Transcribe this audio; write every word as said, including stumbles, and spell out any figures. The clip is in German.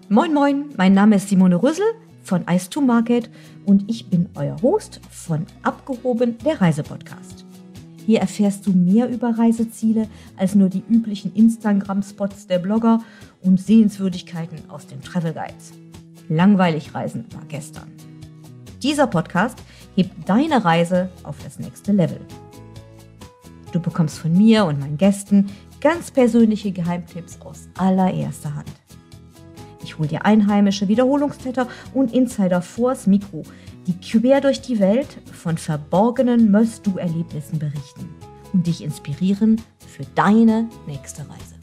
Moin moin, mein Name ist Simone Rüssel von Eyes to Market und ich bin euer Host von Abgehoben, der Reisepodcast. Hier erfährst du mehr über Reiseziele als nur die üblichen Instagram-Spots der Blogger und Sehenswürdigkeiten aus den Travel Guides. Langweilig reisen war gestern. Dieser Podcast hebt deine Reise auf das nächste Level. Du bekommst von mir und meinen Gästen ganz persönliche Geheimtipps aus allererster Hand. Ich hole dir einheimische Wiederholungstäter und Insider vors Mikro, die quer durch die Welt von verborgenen Must-Do-Erlebnissen berichten und dich inspirieren für deine nächste Reise.